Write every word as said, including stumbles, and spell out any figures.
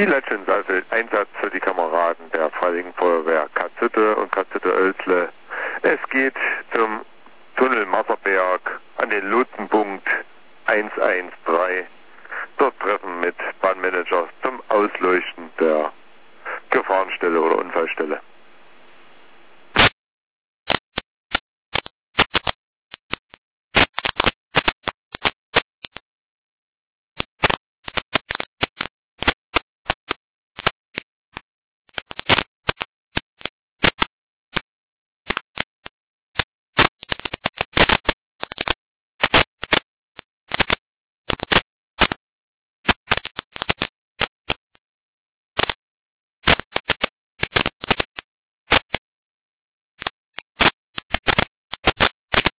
Die Legends, also Einsatz für die Kameraden der Freiwilligen Feuerwehr Katzhütte und Katzhütte-Oelsle. Es geht zum Tunnel Masserberg an den Lotsenpunkt eins eins drei. Dort Treffen mit Bahnmanager zum Ausleuchten der Gefahrenstelle oder Unfallstelle.